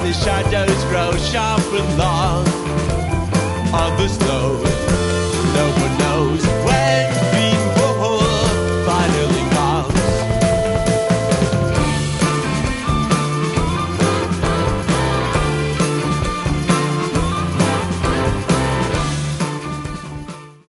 the shadows grow sharp and long on the snow.